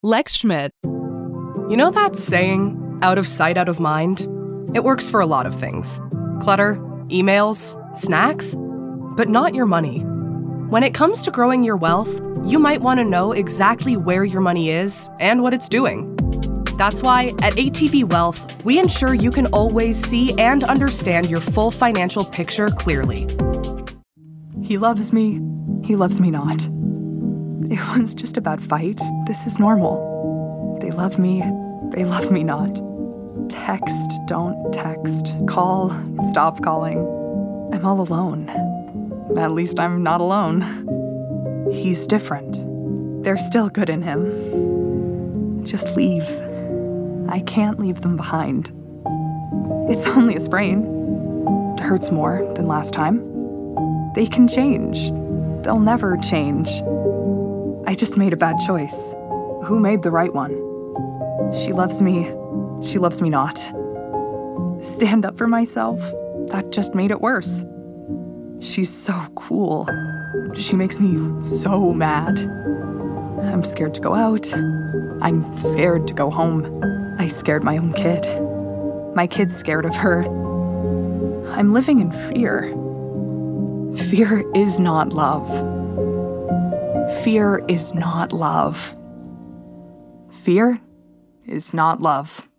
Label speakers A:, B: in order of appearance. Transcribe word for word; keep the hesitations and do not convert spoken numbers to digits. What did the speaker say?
A: Lex Schmidt. You know that saying, out of sight, out of mind? It works for a lot of things. Clutter, emails, snacks, but not your money. When it comes to growing your wealth, you might want to know exactly where your money is and what it's doing. That's why at A T V Wealth, we ensure you can always see and understand your full financial picture clearly.
B: He loves me, he loves me not. It was just a bad fight. This is normal. They love me, they love me not. Text, don't text. Call, stop calling. I'm all alone. At least I'm not alone. He's different. There's still good in him. Just leave. I can't leave them behind. It's only a sprain. It hurts more than last time. They can change. They'll never change. I just made a bad choice. Who made the right one? She loves me. She loves me not. Stand up for myself? That just made it worse. She's so cool. She makes me so mad. I'm scared to go out. I'm scared to go home. I scared my own kid. My kid's scared of her. I'm living in fear. Fear is not love. Fear is not love. Fear is not love.